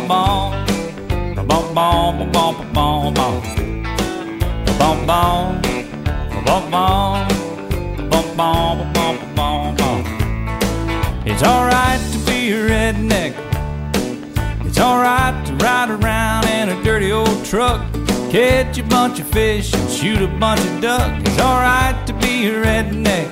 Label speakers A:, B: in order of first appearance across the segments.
A: bom. Bom bom bom bom bom. Bom bom. Bom bom. Bom bom bom bom bom. It's alright to be a redneck. It's alright to ride around in a dirty old truck, catch a bunch of fish and shoot a bunch of duck. It's alright to be a redneck.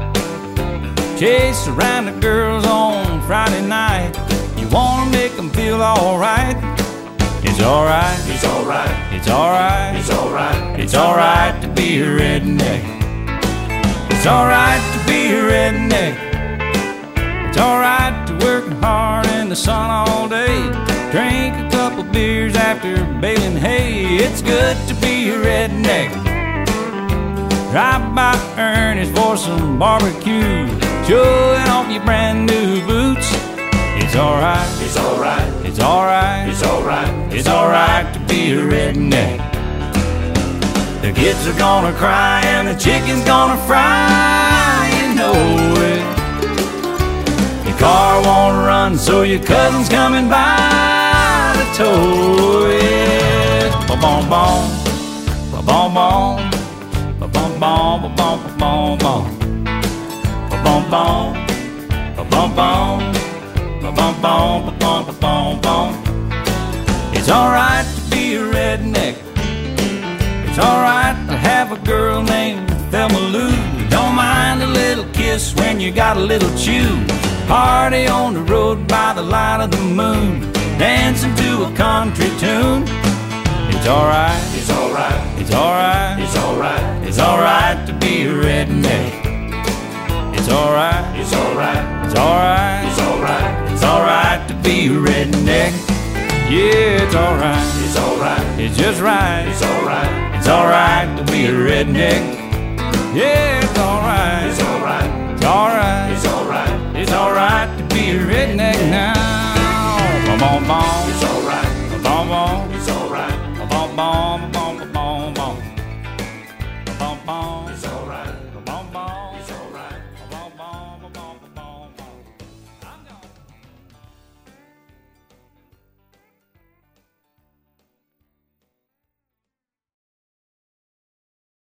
A: Chase around the girls on Friday night. You wanna make them feel alright. It's alright.
B: It's alright.
A: It's alright.
B: It's alright.
A: It's alright to be a redneck. It's alright to be a redneck. It's alright to work hard in the sun all day, drink a couple beers after baling hay. It's good to be a redneck. Drive by Ernie's for some barbecue, showing off your brand new boots. It's alright.
B: It's alright.
A: It's alright.
B: It's alright.
A: It's alright to be a redneck. The kids are gonna cry and the chicken's gonna fry, you know it. Your car won't run, so your cousin's coming by to tow it. Ba-bom bom, ba-bom bom, ba-bom bom, ba-bom bom bom, ba-bom bom, ba-bom bom, ba-bom bom, ba-bom ba-bom bom. It's alright to be a redneck. It's alright to have a girl named Thelma Lou. Don't mind a little kiss when you got a little chew. Party on the road by the light of the moon, dancing to a country tune. It's alright.
B: It's alright.
A: It's alright.
B: It's alright.
A: It's alright to be a redneck. It's alright.
B: It's alright.
A: It's alright.
B: It's alright.
A: It's alright to be a redneck. Yeah, it's alright.
B: It's alright.
A: It's just right.
B: It's alright.
A: It's alright to be a redneck. Yeah, it's alright.
B: It's alright.
A: It's alright.
B: It's alright.
A: It's alright to be a redneck now. Bom bom bom.
B: It's alright.
A: Bom bom.
B: It's alright.
A: Bom bom bom.